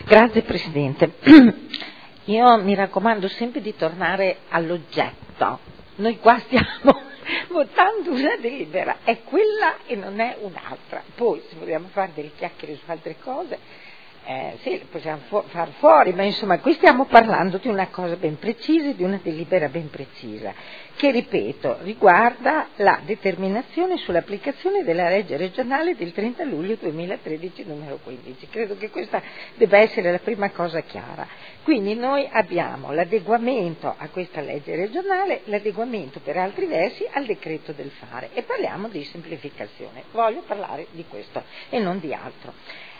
Grazie Presidente. Io mi raccomando sempre di tornare all'oggetto. Noi qua stiamo votando una delibera, è quella e non è un'altra. Poi se vogliamo fare delle chiacchiere su altre cose, sì, possiamo far fuori, ma insomma qui stiamo parlando di una cosa ben precisa, di una delibera ben precisa, che ripeto riguarda la determinazione sull'applicazione della legge regionale del 30 luglio 2013 numero 15. Credo che questa debba essere la prima cosa chiara. Quindi noi abbiamo l'adeguamento a questa legge regionale, l'adeguamento per altri versi al decreto del fare, e parliamo di semplificazione. Voglio parlare di questo e non di altro.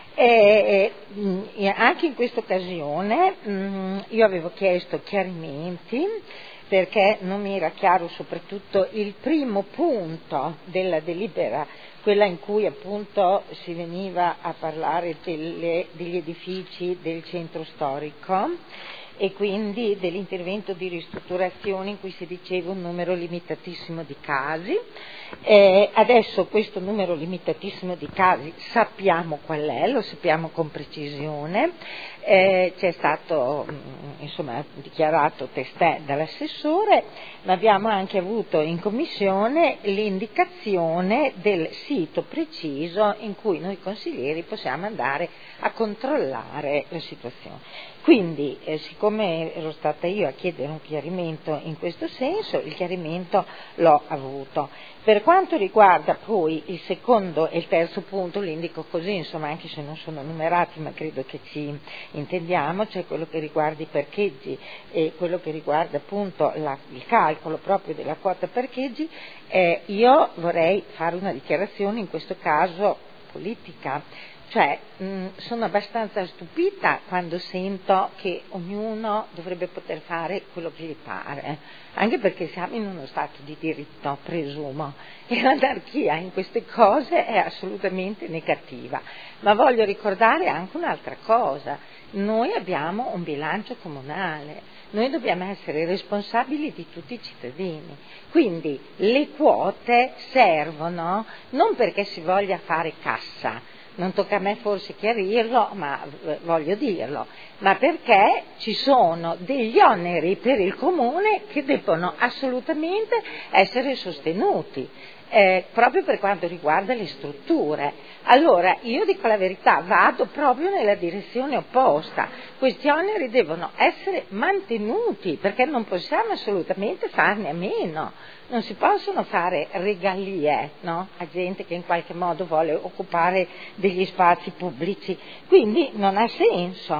Anche in questa occasione io avevo chiesto chiarimenti perché non mi era chiaro soprattutto il primo punto della delibera, quella in cui appunto si veniva a parlare degli edifici del centro storico e quindi dell'intervento di ristrutturazione in cui si diceva un numero limitatissimo di casi. Adesso questo numero limitatissimo di casi sappiamo qual è, lo sappiamo con precisione, c'è stato insomma dichiarato testè dall'assessore, ma abbiamo anche avuto in commissione l'indicazione del sito preciso in cui noi consiglieri possiamo andare a controllare la situazione. Quindi, siccome ero stata io a chiedere un chiarimento in questo senso, il chiarimento l'ho avuto. Per quanto riguarda poi il secondo e il terzo punto, li indico così, insomma, anche se non sono numerati, ma credo che ci intendiamo, cioè quello che riguarda i parcheggi e quello che riguarda appunto il calcolo proprio della quota parcheggi, io vorrei fare una dichiarazione in questo caso politica. Cioè, sono abbastanza stupita quando sento che ognuno dovrebbe poter fare quello che gli pare, anche perché siamo in uno stato di diritto, presumo, e l'anarchia in queste cose è assolutamente negativa. Ma voglio ricordare anche un'altra cosa: noi abbiamo un bilancio comunale, noi dobbiamo essere responsabili di tutti i cittadini, quindi le quote servono non perché si voglia fare cassa, non tocca a me forse chiarirlo, ma voglio dirlo, ma perché ci sono degli oneri per il comune che debbono assolutamente essere sostenuti, proprio per quanto riguarda le strutture. Allora, io dico la verità, vado proprio nella direzione opposta. Questi oneri devono essere mantenuti, perché non possiamo assolutamente farne a meno. Non si possono fare regalie, no? A gente che in qualche modo vuole occupare degli spazi pubblici, quindi non ha senso.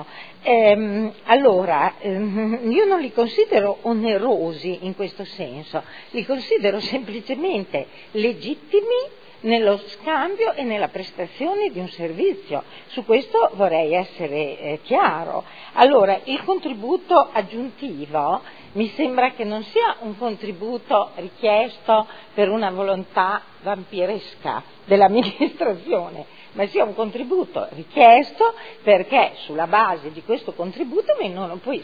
Allora, io non li considero onerosi in questo senso, li considero semplicemente legittimi nello scambio e nella prestazione di un servizio. Su questo vorrei essere chiaro. Allora, il contributo aggiuntivo mi sembra che non sia un contributo richiesto per una volontà vampiresca dell'amministrazione, ma sia un contributo richiesto perché sulla base di questo contributo vengono poi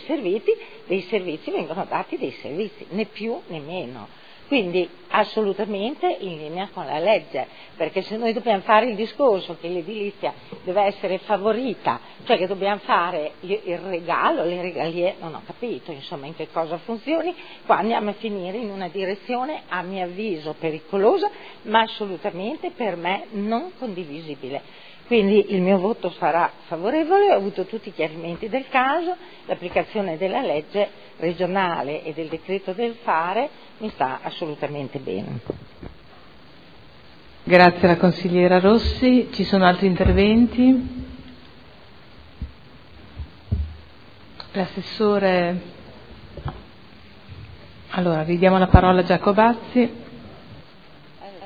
vengono dati dei servizi, né più né meno. Quindi assolutamente in linea con la legge, perché se noi dobbiamo fare il discorso che l'edilizia deve essere favorita, cioè che dobbiamo fare il regalo, le regalie, non ho capito insomma in che cosa funzioni, qua andiamo a finire in una direzione a mio avviso pericolosa, ma assolutamente per me non condivisibile. Quindi il mio voto sarà favorevole, ho avuto tutti i chiarimenti del caso, l'applicazione della legge regionale e del decreto del fare mi sta assolutamente bene. Grazie alla consigliera Rossi. Ci sono altri interventi? L'assessore. Allora, ridiamo la parola a Giacobazzi.